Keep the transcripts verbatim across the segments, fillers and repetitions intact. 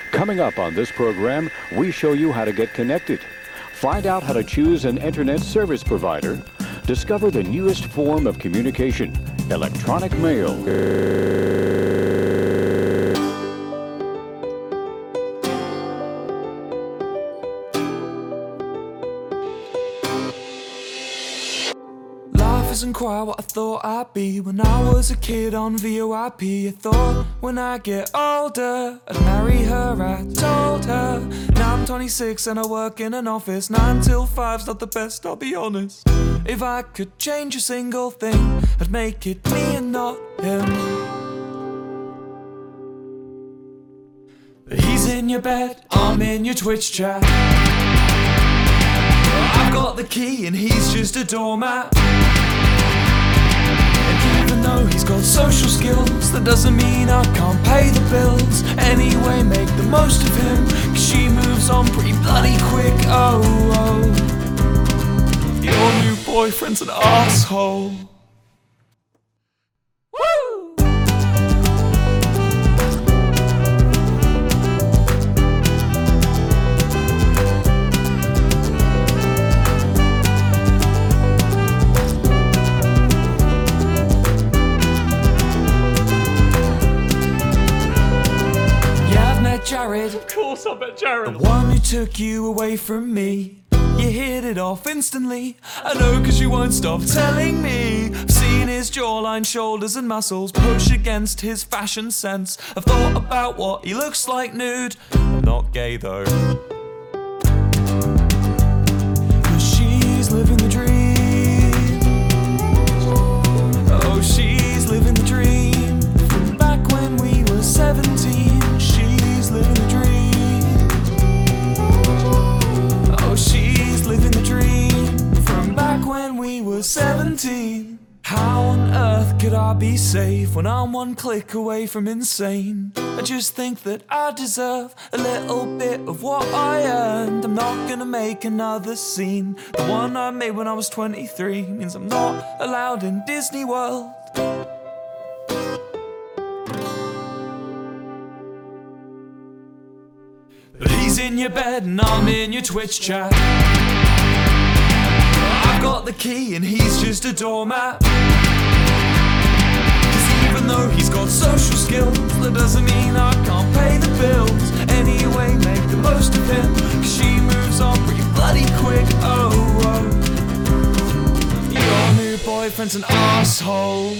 Coming up on this program, we show you how to get connected. Find out how to choose an internet service provider. Discover the newest form of communication, electronic mail. Life isn't quite what I thought I'd be. When I was a kid on V O I P, I thought when I get older I'd marry her. I told her. Now I'm twenty-six and I work in an office. Nine till five's not the best, I'll be honest. If I could change a single thing, I'd make it me and not him. He's in your bed, I'm in your Twitch chat. I've got the key and he's just a doormat. And even though he's got social skills, that doesn't mean I can't pay the bills. Anyway, make the most of him, cause she moves on pretty bloody quick. Oh, oh, your new boyfriend's an asshole. Jared, of course I bet Jared. The one who took you away from me. You hit it off instantly. I know cause you won't stop telling me. I've seen his jawline, shoulders and muscles push against his fashion sense. I've thought about what he looks like nude. I'm not gay though. Cause she's living the dream. Oh, she's living the dream. From back when we were seventeen. Living the dream. Oh, she's living the dream. From back when we were seventeen. How on earth could I be safe when I'm one click away from insane? I just think that I deserve a little bit of what I earned. I'm not gonna make another scene. The one I made when I was twenty-three means I'm not allowed in Disney World. But he's in your bed and I'm in your Twitch chat. I've got the key and he's just a doormat. Cause even though he's got social skills, that doesn't mean I can't pay the bills. Anyway, make the most of him, cause she moves on pretty bloody quick. Oh, oh, your new boyfriend's an asshole.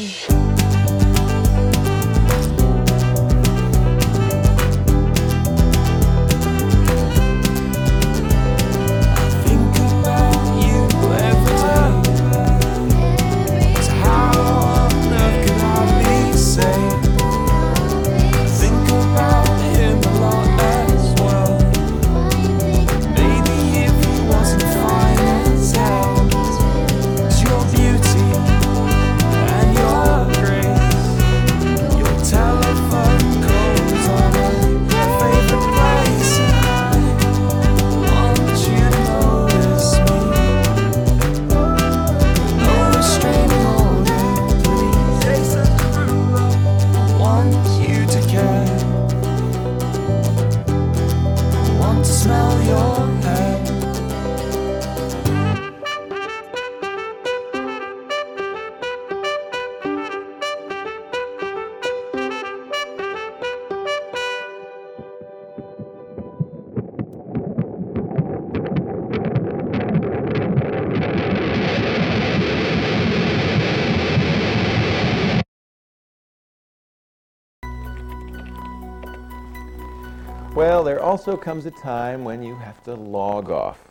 Well, there also comes a time when you have to log off.